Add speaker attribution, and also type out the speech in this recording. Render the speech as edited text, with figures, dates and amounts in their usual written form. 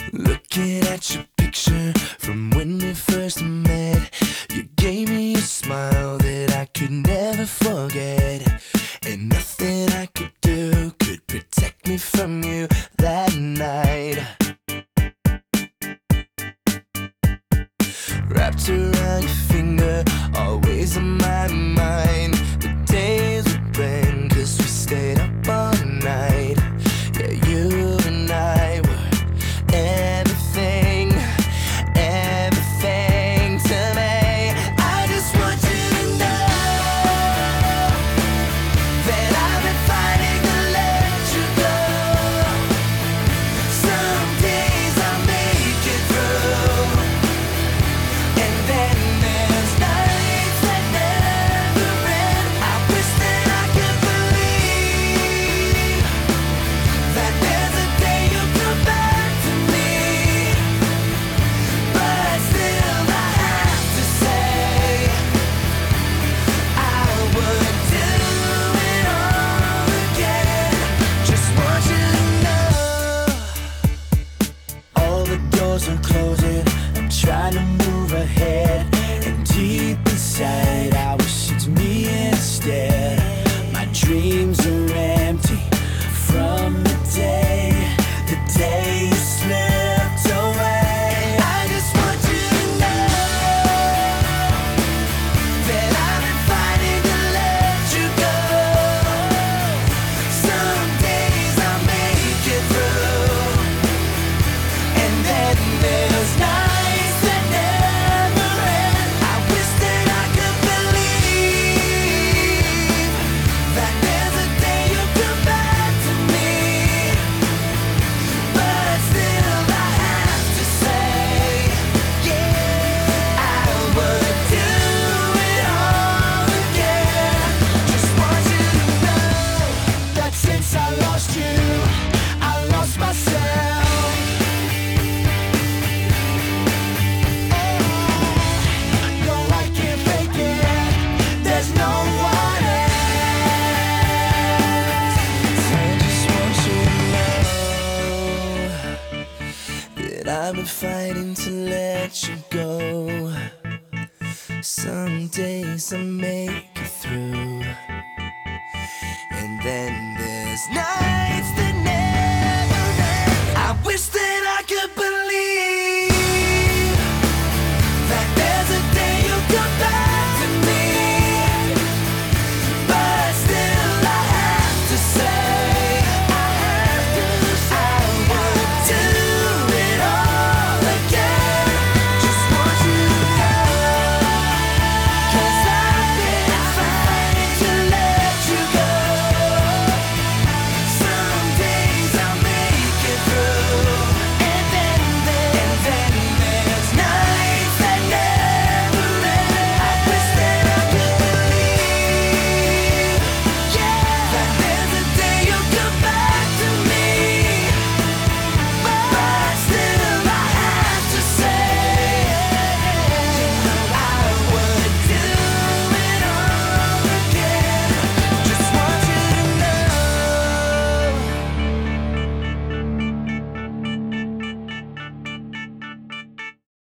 Speaker 1: Looking at your picture from when we first met, you gave me a smile that I could never forget, and nothing I could do could protect me from you that night. Wrapped around your finger, always on my mind. The days would bend 'cause we stayed up all night. Yeah, you and I were everything, everything to me. I just want you to know that I've been fighting to let you go. Some days I'll make it through, and then there's nights that never end. I wish that I could believe that there's a day you'll come back to me, but still I have to say I would do it all again. Just want you to know all the doors are closing. I'm trying to move ahead, and deep inside I wish it's me instead. My dreams are empty from the day you slipped away. I just want you to know that I've been fighting to let you go. Some days I'll make it through, and then there's nights that never end. I wish that I could believe that there's a day you'll come back to me, but still I have to say, yeah, I would do it all again. Just want you to know that since I lost you, I lost myself. No, I can't fake it. There's no one else. I just want you to know that I've been fighting to let you go. Some days I make it through, and then there's nights that